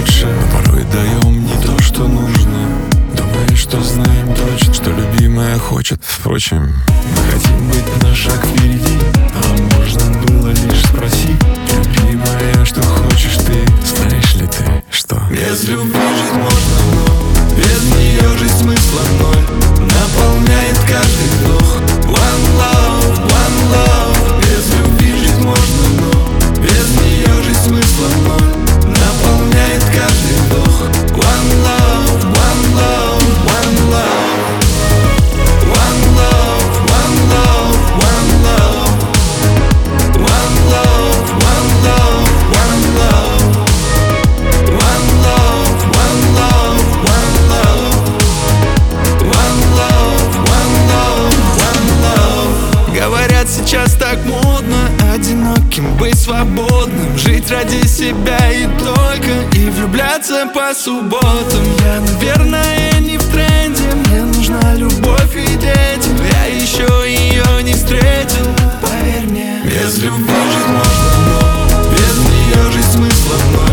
лучше, но порой даем не то, что нужно. Думаешь, что знаем точно, что любимая хочет. Впрочем, мы хотим быть на шаг впереди, а можно было лишь спросить: любимая, что хочешь ты? Знаешь ли ты, что без любви жить можно, но без нее жизнь смысла ноль. Наполняет каждый вдох. One love, без любви жить можно, но без нее жизнь смысла ноль. Наполняет каждый вдох. One love, one love, one love. One love, one love, one love. One love, one love, one love. One love, one love, one love. One love, one love, one love. Говорят, сейчас так модно одиноким быть свободным, жить ради себя и только, и влюбляться по субботам. Я, наверное, не в тренде, мне нужна любовь и дети, но я еще ее не встретил, поверь мне. Без любви жить можно, но без нее жизнь смысла ноль.